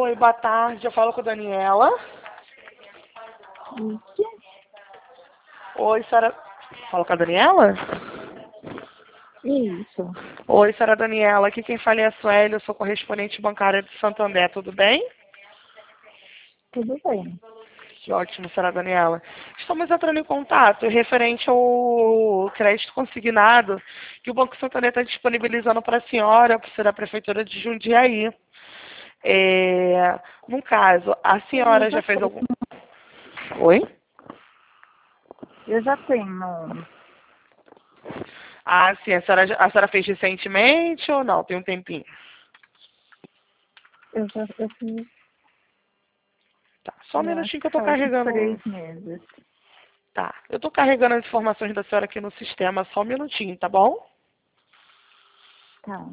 Oi, boa tarde. Eu falo com a Daniela. Isso. Oi, senhora. Falo com a Daniela? Isso. Oi, senhora Daniela. Aqui quem fala é a Sueli. Eu sou correspondente bancária de Santo André. Tudo bem? Tudo bem. Que ótimo, senhora Daniela. Estamos entrando em contato referente ao crédito consignado que o Banco Santander está disponibilizando para a senhora, por ser da Prefeitura de Jundiaí. No caso, a Eu senhora já já fez tenho. algum... Oi? Eu já tenho. Ah, sim. A senhora fez recentemente ou não? Tem um tempinho. Eu fiz, Tá, só um eu acho minutinho que eu que tô faz uns carregando. 3 meses. Tá, eu tô carregando as informações da senhora aqui no sistema, só um minutinho, tá bom? Tá.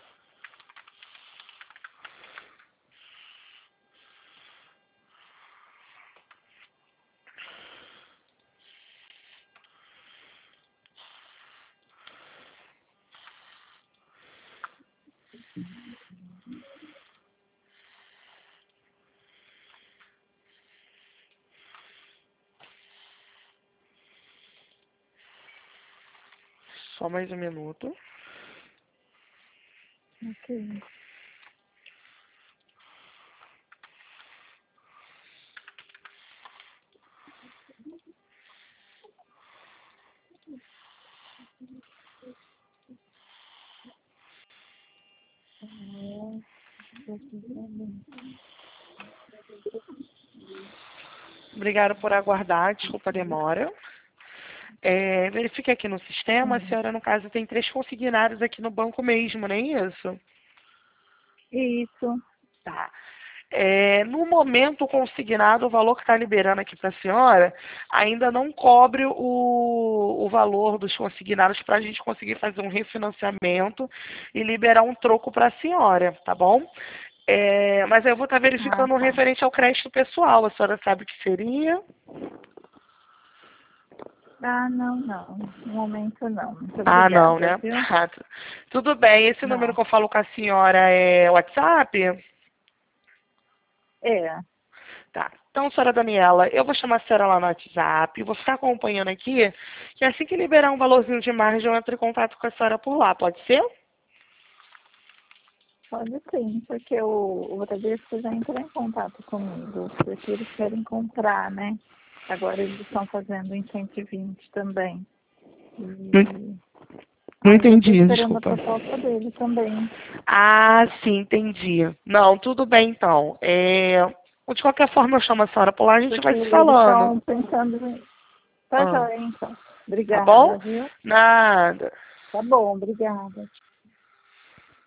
Só mais um minuto. Ok. Obrigada por aguardar, desculpa a demora. Verifique aqui no sistema, a senhora, no caso, tem 3 consignados aqui no banco mesmo, não é isso? Isso. Tá. No momento, o consignado, o valor que está liberando aqui para a senhora, ainda não cobre o valor dos consignados para a gente conseguir fazer um refinanciamento e liberar um troco para a senhora, tá bom? Mas aí eu vou estar Ah, verificando um tá. referente ao crédito pessoal. A senhora sabe o que seria? Ah, não, não. No momento não. Muito Ah, não, obrigada, né? viu? Tá. Tudo bem. Esse número Não. que eu falo com a senhora é WhatsApp? É. Tá. Então, senhora Daniela, eu vou chamar a senhora lá no WhatsApp, vou ficar acompanhando aqui, que assim que liberar um valorzinho de margem, eu entro em contato com a senhora por lá, pode ser? Pode sim, porque o Bradesco já entrou em contato comigo, porque eles querem comprar, né? Agora eles estão fazendo em 120 também. Não, E não aí eu estou entendi, esperando a desculpa. proposta dele também. Ah, sim, entendi. Não, tudo bem então. De qualquer forma, eu chamo a senhora por lá, a gente Porque vai se eles falando. estão pensando em... Tá Ah, joia, então. tá bom? Obrigada, viu? Nada. Tá bom, obrigada.